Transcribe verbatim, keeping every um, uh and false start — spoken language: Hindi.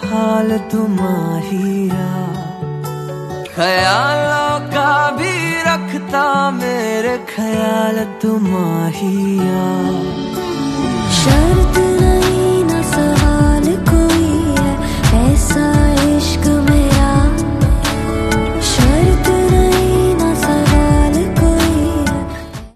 हाल तुम्हारिया, ख्यालों का भी रखता मेरे ख्याल तुम्हारिया। शर्त नहीं